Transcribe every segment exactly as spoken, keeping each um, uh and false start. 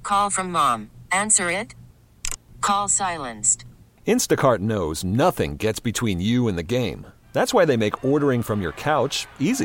Call from mom. Answer it. Call silenced. Instacart knows nothing gets between you and the game. That's why they make ordering from your couch easy.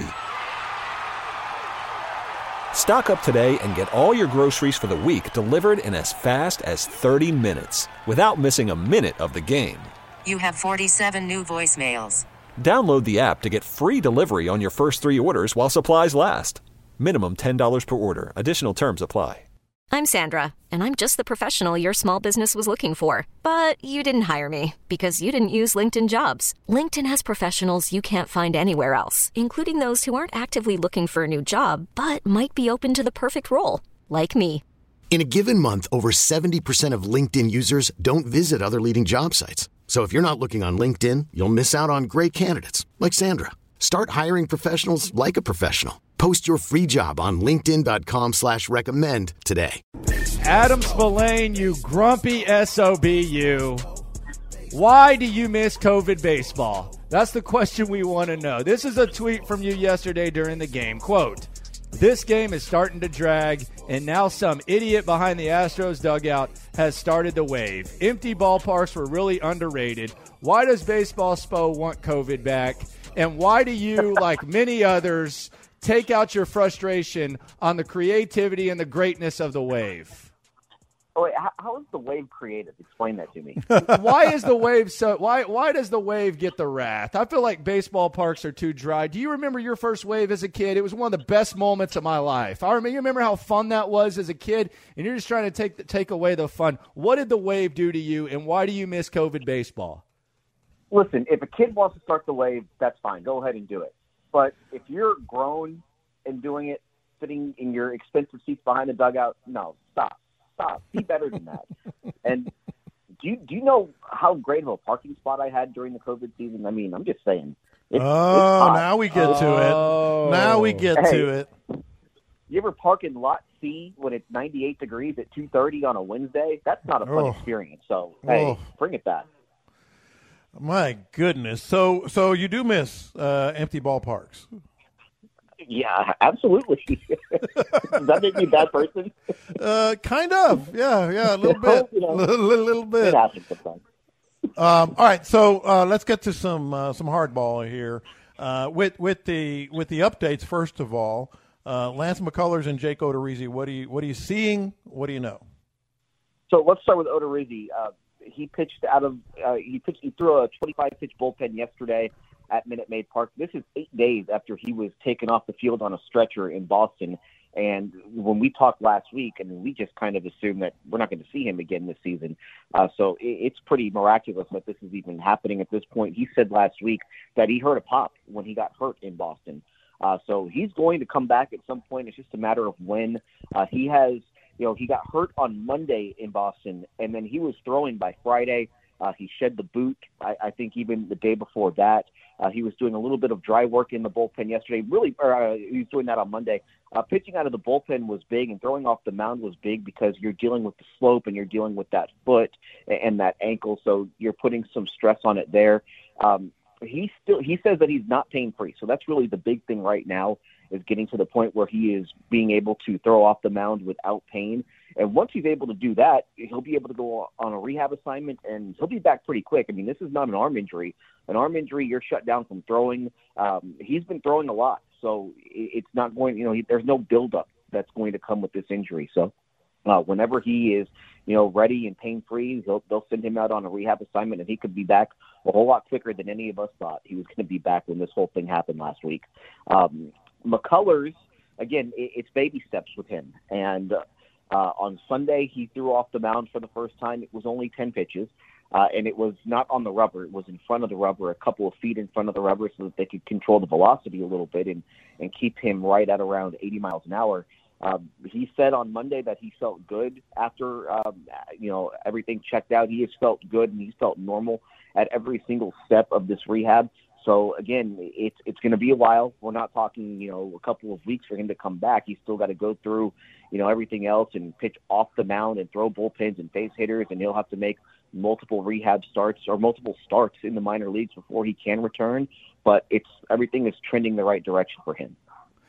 Stock up today and get all your groceries for the week delivered in as fast as thirty minutes without missing a minute of the game. You have forty-seven new voicemails. Download the app to get free delivery on your first three orders while supplies last. Minimum ten dollars per order. Additional terms apply. I'm Sandra, and I'm just the professional your small business was looking for. But you didn't hire me because you didn't use LinkedIn Jobs. LinkedIn has professionals you can't find anywhere else, including those who aren't actively looking for a new job, but might be open to the perfect role, like me. In a given month, over seventy percent of LinkedIn users don't visit other leading job sites. So if you're not looking on LinkedIn, you'll miss out on great candidates like Sandra. Start hiring professionals like a professional. Post your free job on linkedin.com slash recommend today. Adam Spillane, you grumpy S O B, you. Why do you miss COVID baseball? That's the question we want to know. This is a tweet from you yesterday during the game. Quote, this game is starting to drag, and now some idiot behind the Astros dugout has started the wave. Empty ballparks were really underrated. Why does Baseball Spo want COVID back? And why do you, like many others, take out your frustration on the creativity and the greatness of the wave? Oh, wait, how, how is the wave created? Explain that to me. Why is the wave so? Why why does the wave get the wrath? I feel like baseball parks are too dry. Do you remember your first wave as a kid? It was one of the best moments of my life. I remember. You remember how fun that was as a kid, and you're just trying to take the, take away the fun. What did the wave do to you, and why do you miss COVID baseball? Listen, if a kid wants to start the wave, that's fine. Go ahead and do it. But if you're grown and doing it, sitting in your expensive seats behind the dugout, no, stop. Stop. Be better than that. And do you, do you know how great of a parking spot I had during the COVID season? I mean, I'm just saying. It's, oh, it's now we get oh. to it. Now we get hey, to it. You ever park in lot C when it's ninety-eight degrees at two thirty on a Wednesday? That's not a fun oh. experience. So, hey, oh. bring it back. My goodness. So so you do miss uh, empty ballparks. Yeah, absolutely. Does that make me a bad person? Uh, kind of. Yeah, yeah, a little bit. You know, a little, little bit. It happens sometimes. Um, all right, so uh, let's get to some uh, some hardball here. Uh, with with the with the updates, first of all, uh, Lance McCullers and Jake Odorizzi. What are you what are you seeing? What do you know? So let's start with Odorizzi. Uh, he pitched out of uh, he pitched he threw a twenty-five pitch bullpen yesterday at Minute Maid Park. This is eight days after he was taken off the field on a stretcher in Boston. And when we talked last week, I mean, we just kind of assumed that we're not going to see him again this season. Uh, so it, it's pretty miraculous that this is even happening at this point. He said last week that he heard a pop when he got hurt in Boston. Uh, so he's going to come back at some point. It's just a matter of when. Uh, he has, you know, he got hurt on Monday in Boston, and then he was throwing by Friday. Uh, he shed the boot, I, I think, even the day before that. Uh, he was doing a little bit of dry work in the bullpen yesterday. Really, or, uh, he was doing that on Monday. Uh, pitching out of the bullpen was big, and throwing off the mound was big because you're dealing with the slope and you're dealing with that foot and that ankle, so you're putting some stress on it there. Um, he still he says that he's not pain-free, so that's really the big thing right now, is getting to the point where he is being able to throw off the mound without pain. And once he's able to do that, he'll be able to go on a rehab assignment, and he'll be back pretty quick. I mean, this is not an arm injury. An arm injury, you're shut down from throwing. Um, he's been throwing a lot, so it's not going, you know, he, there's no buildup that's going to come with this injury. So uh, whenever he is, you know, ready and pain-free, they'll, they'll send him out on a rehab assignment, and he could be back a whole lot quicker than any of us thought he was going to be back when this whole thing happened last week. Um, McCullers, again, it, it's baby steps with him. And uh, uh, on Sunday, he threw off the mound for the first time. It was only ten pitches, uh, and it was not on the rubber. It was in front of the rubber, a couple of feet in front of the rubber, so that they could control the velocity a little bit and, and keep him right at around eighty miles an hour. Um, he said on Monday that he felt good after, um, you know, everything checked out. He has felt good, and he's felt normal at every single step of this rehab. So, again, it's it's going to be a while. We're not talking, you know, a couple of weeks for him to come back. He's still got to go through, you know, everything else and pitch off the mound and throw bullpens and face hitters, and he'll have to make multiple rehab starts or multiple starts in the minor leagues before he can return. But it's everything is trending the right direction for him.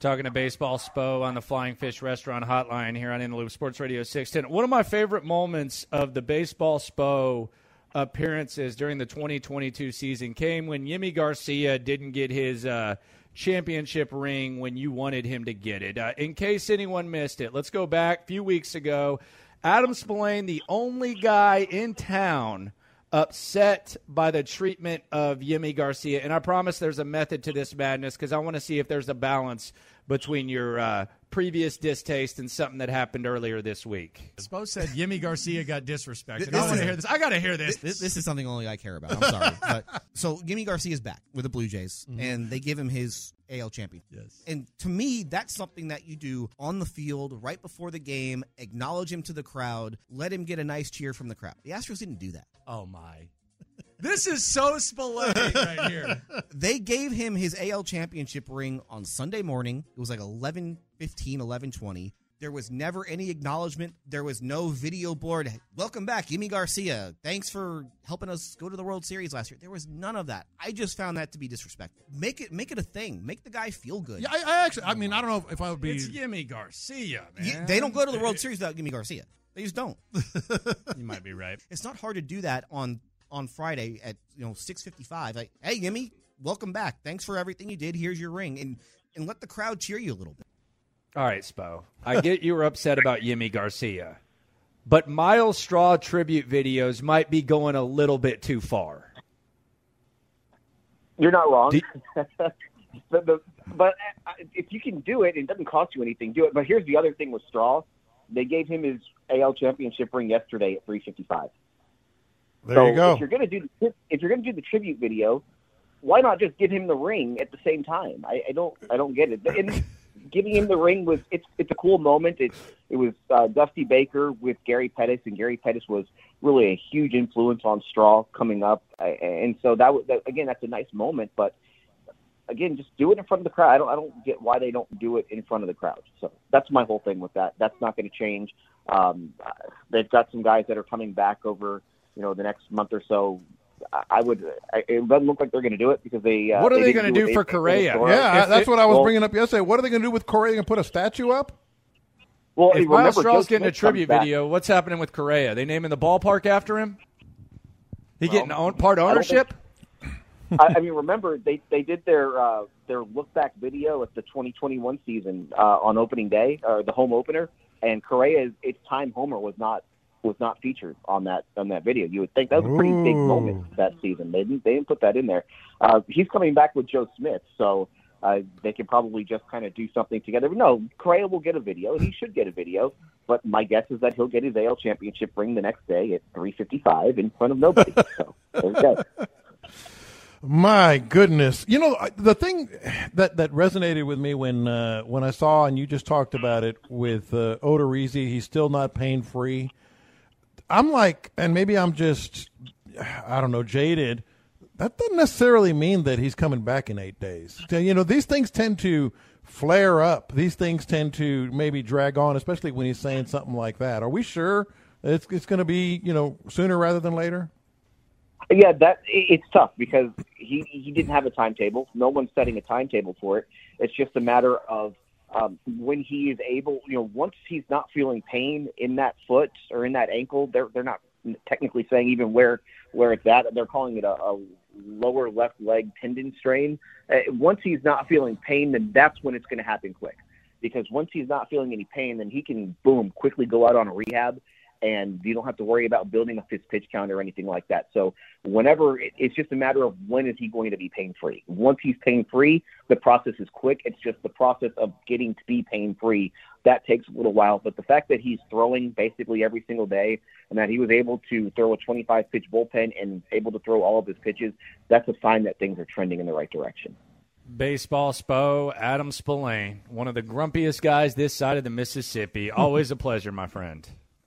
Talking to Baseball Spo on the Flying Fish Restaurant Hotline here on In the Loop Sports Radio six ten. One of my favorite moments of the Baseball Spo appearances during the twenty twenty-two season came when Yimi Garcia didn't get his uh, championship ring when you wanted him to get it. Uh, in case anyone missed it, let's go back a few weeks ago. Adam Spillane, the only guy in town upset by the treatment of Yimi Garcia. And I promise there's a method to this madness because I want to see if there's a balance between your uh, previous distaste and something that happened earlier this week. Spo said Yimi Garcia got disrespected. This I want is- to hear this. I got to hear this. This, this is something only I care about. I'm sorry. But, so, Yimi Garcia's back with the Blue Jays, Mm-hmm. and they give him his A L champion. Yes. And to me, that's something that you do on the field right before the game, acknowledge him to the crowd, let him get a nice cheer from the crowd. The Astros didn't do that. Oh, my. This is so Spillane right here. They gave him his A L championship ring on Sunday morning. It was like eleven fifteen, eleven twenty. There was never any acknowledgement. There was no video board. Welcome back, Yimi Garcia. Thanks for helping us go to the World Series last year. There was none of that. I just found that to be disrespectful. Make it make it a thing. Make the guy feel good. Yeah, I, I actually, I mean, I don't know if I would be. It's Yimi Garcia, man. You- they don't go to the World Series without Yimi Garcia. They just don't. You might be right. It's not hard to do that on on Friday at you know six fifty-five. Like, hey, Yimi, welcome back. Thanks for everything you did. Here's your ring, and and let the crowd cheer you a little bit. All right, Spo. I get you were upset about Yimi Garcia, but Miles Straw tribute videos might be going a little bit too far. You're not wrong. Do- but, the, but if you can do it, it doesn't cost you anything. Do it. But here's the other thing with Straw: they gave him his A L championship ring yesterday at three fifty-five. There so you go. If you're going to do if you're going to do the tribute video, why not just give him the ring at the same time? I, I don't I don't get it. And giving him the ring was it's it's a cool moment. It it was uh, Dusty Baker with Gary Pettis, and Gary Pettis was really a huge influence on Straw coming up. I, and so that was that, again that's a nice moment. But again, just do it in front of the crowd. I don't I don't get why they don't do it in front of the crowd. So that's my whole thing with that. That's not going to change. Um, they've got some guys that are coming back over. You know, the next month or so, I would. I, it doesn't look like they're going to do it because they. Uh, What are they didn't going to do it for in- in the Correa? store. Yeah, If that's it- what I was well- bringing up yesterday. What are they going to do with Correa? They going to put a statue up? Well, If remember, Miles Straw's Joe getting a Smith tribute comes back. video, what's happening with Correa? They naming the ballpark after him? He Well, getting own, part I don't think- ownership? I, I mean, remember they, they did their uh, their look back video at the twenty twenty-one season uh, on opening day, or the home opener, and Correa's its time homer was not was not featured on that on that video. You would think that was a pretty big Ooh. moment that season. They didn't they didn't put that in there. Uh, he's coming back with Joe Smith, so uh, they can probably just kind of do something together. No, Correa will get a video. He should get a video. But my guess is that he'll get his A L championship ring the next day at three fifty-five in front of nobody. So there you go. My goodness. You know, the thing that, that resonated with me when uh, when I saw, and you just talked about it with uh, Odorizzi, he's still not pain-free. I'm like, and maybe I'm just, I don't know, jaded. That doesn't necessarily mean that he's coming back in eight days. So, you know, these things tend to flare up. These things tend to maybe drag on, especially when he's saying something like that. Are we sure it's, it's going to be, you know, sooner rather than later? Yeah, that it's tough because he he didn't have a timetable. No one's setting a timetable for it. It's just a matter of um, when he is able. You know, once he's not feeling pain in that foot or in that ankle, they're they're not technically saying even where where it's at. They're calling it a, a lower left leg tendon strain. Uh, once he's not feeling pain, then that's when it's going to happen quick. Because once he's not feeling any pain, then he can boom quickly go out on a rehab. And you don't have to worry about building up his pitch count or anything like that. So whenever it, it's just a matter of when is he going to be pain-free. Once he's pain-free, the process is quick. It's just the process of getting to be pain-free. That takes a little while. But the fact that he's throwing basically every single day and that he was able to throw a twenty-five pitch bullpen and able to throw all of his pitches, that's a sign that things are trending in the right direction. Baseball Spo, Adam Spillane, one of the grumpiest guys this side of the Mississippi. Always a pleasure, my friend.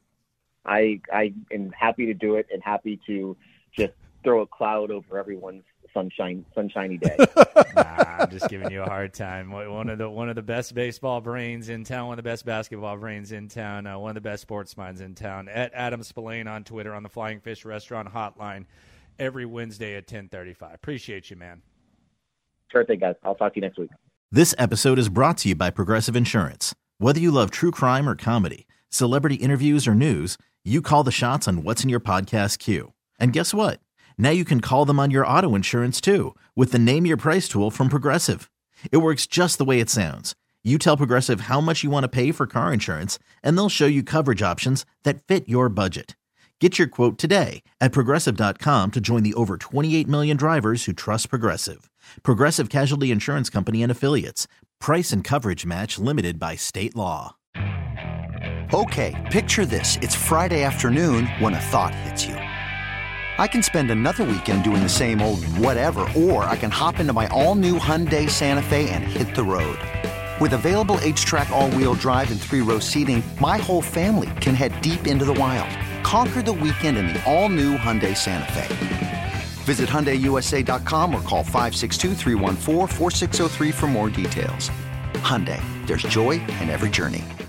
I I am happy to do it and happy to just throw a cloud over everyone's sunshine sunshiny day. Nah, I'm just giving you a hard time. One of the one of the best baseball brains in town, one of the best basketball brains in town, uh, one of the best sports minds in town. At Adam Spillane on Twitter on the Flying Fish Restaurant Hotline every Wednesday at ten thirty-five. Appreciate you, man. Sure thing, guys. I'll talk to you next week. This episode is brought to you by Progressive Insurance. Whether you love true crime or comedy, celebrity interviews or news, you call the shots on what's in your podcast queue. And guess what? Now you can call them on your auto insurance too with the Name Your Price tool from Progressive. It works just the way it sounds. You tell Progressive how much you want to pay for car insurance, and they'll show you coverage options that fit your budget. Get your quote today at Progressive dot com to join the over twenty-eight million drivers who trust Progressive. Progressive Casualty Insurance Company and Affiliates. Price and coverage match limited by state law. Okay, picture this. It's Friday afternoon when a thought hits you. I can spend another weekend doing the same old whatever, or I can hop into my all-new Hyundai Santa Fe and hit the road. With available H-Track all-wheel drive and three-row seating, my whole family can head deep into the wild. Conquer the weekend in the all-new Hyundai Santa Fe. Visit Hyundai U S A dot com or call five six two, three one four, four six zero three for more details. Hyundai, there's joy in every journey.